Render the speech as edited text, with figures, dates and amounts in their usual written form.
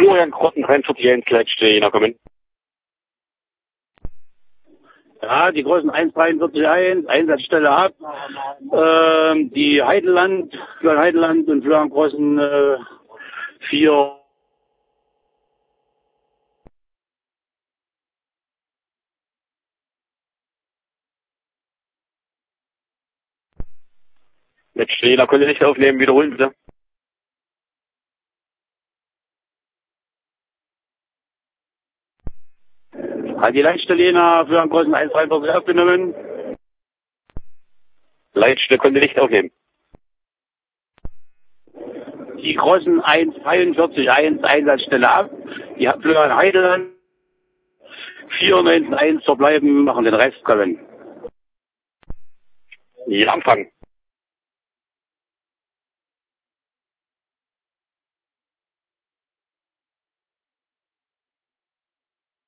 Florian Krotten, 43 Leitstelle, kommen. Ja, die Großen 1,43,1, Einsatzstelle ab. Die Heideland, Florian Heideland und Florian Großen 4. Leitstelle, konnte nicht aufnehmen, wiederholen bitte. Hat die Leitstelle nach Florian Großen 1,43 aufgenommen. Leitstelle konnte nicht aufnehmen. Die Großen 1,43,1, Einsatzstelle ab. Die Florian Heideland 4,91 verbleiben, machen den Rest kommen. Ja, Empfang.